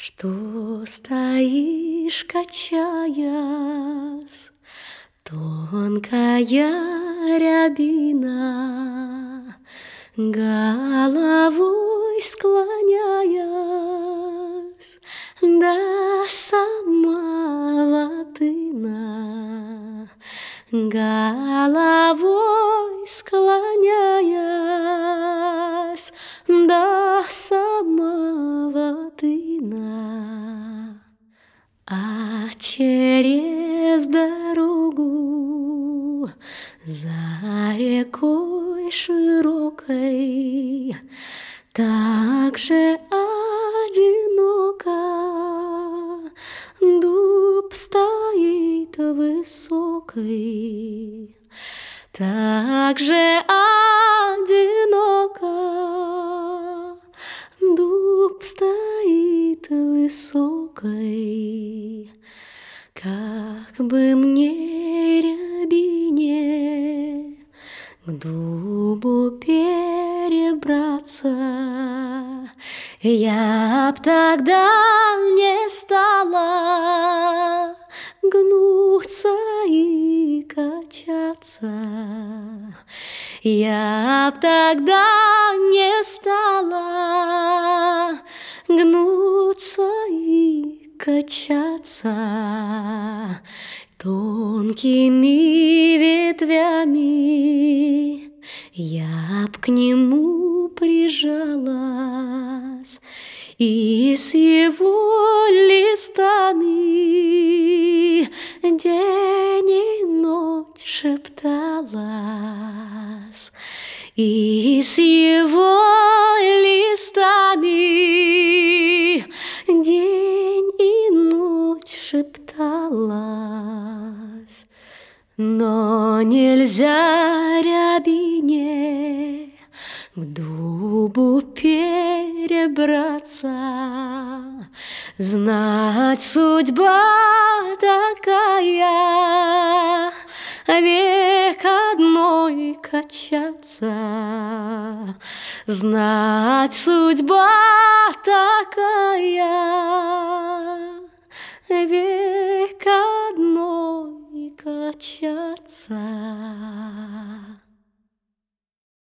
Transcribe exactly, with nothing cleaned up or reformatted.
Что стоишь, качаясь, тонкая рябина, головой склоняясь до самого тына, головой склоняясь до самого тына, а через дорогу за рекой широкой так же одиноко дуб стоит высокий, так же одиноко дуб стоит высокий. Как бы мне, рябине, к дубу перебраться, я б тогда не стала гнуться и качаться, я б тогда не стала гнуться и качаться. Тонкими ветвями я б к нему прижалась и с его листами день и ночь шепталась, и с его листами день и ночь шепталась. Но нельзя рябине к дубу перебраться, знать, судьба такая, век одной качаться, знать, судьба такая,